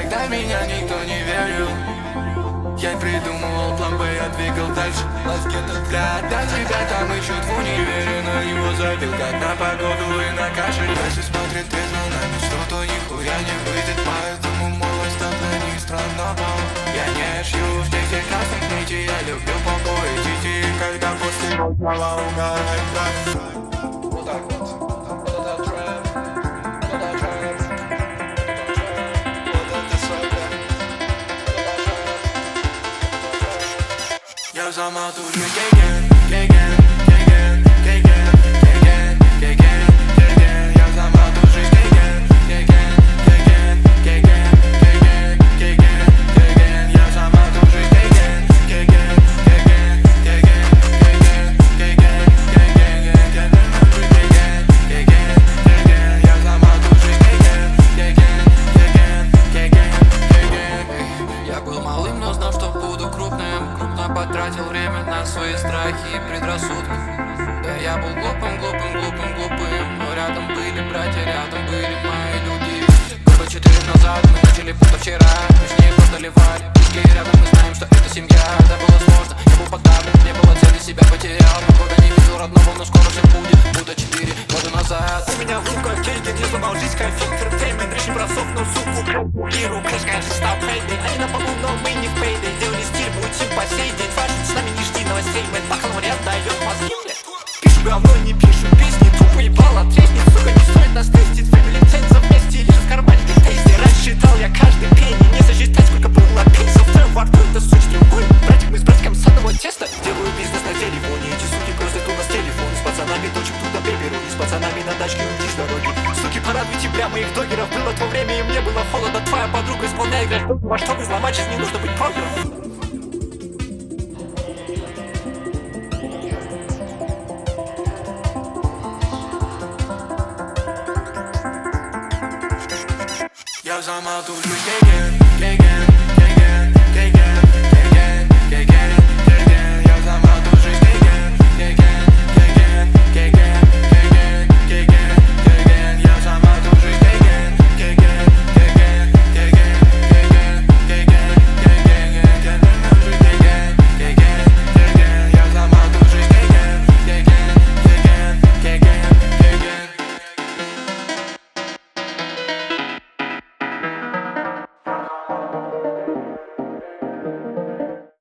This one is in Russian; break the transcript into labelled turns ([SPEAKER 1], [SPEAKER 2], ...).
[SPEAKER 1] когда меня никто не верил. Я придумывал план Б, я двигал дальше. Да, тебя там ищут в универе, на него забил как на погоду и на кашель. Если смотрит трезво на мечту, то нихуя не выйдет. Поэтому молодость это не странно. Я не шью в тексте красных нитей, я люблю побои детей, когда после начала угорает кровь. Вот так вот. Вот это трэп. Вот это трэп. Вот это свобода. Я взломал ту жизнь геген, геген, геген, геген, геген, геген, геген. Я взломал ту жизнь геген, геген, геген, геген, геген, геген, геген. Я взломал ту жизнь геген, геген, геген, геген, геген, геген, геген, геген. Я взломал ту жизнь геген, геген, геген, геген, геген. Я был малым, но знал, что буду крупным. Крупно потратил время на свои страхи и предрассудки. Да, я был глупым, глупым, глупым, глупым. Но рядом были братья, рядом были мои люди. Года 4 назад мы начали будто вчера. Точнее просто ливали виски рядом, мы знаем, что это семья. Это было сложно, я был подавлен, не было цели, себя потерял. Года не видел родного, но скоро все будет. Будто 4 года назад.
[SPEAKER 2] У меня в руках деньги, не сломал жизнь, конфиг, энтертеймент. Речь бросов, но суку, киру, кэш, конечно, стал пейдей. Они на полу, но мы не в пейдей. Делали стиль, мутим по сей день. Фашн, с нами не жди новостей, мы бакалавриат дает мозги. Пишу говно, не пишу песни, тупо ебало треснет. Сука, не стоит нас тестить, фэмили ценится вместе, лишь в кармане тесте. Рассчитал я каждый пенни, не сосчитать, сколько было пенсов. В твоем во рту это суть треугольник. Братик, мы с братиком с одного теста. Делаю бизнес на телефоне, эти суки просто у нас телефон. С пацанами точек туда беберу, с пацанами на тачке уйти с дороги. Суки, порадуйте бля моих догеров. Было то время, и мне было холодно. Твоя подруга исполняет гражданку, во что взломать, сейчас не нужно быть прогером.
[SPEAKER 1] Я взломал ту жизнь геген.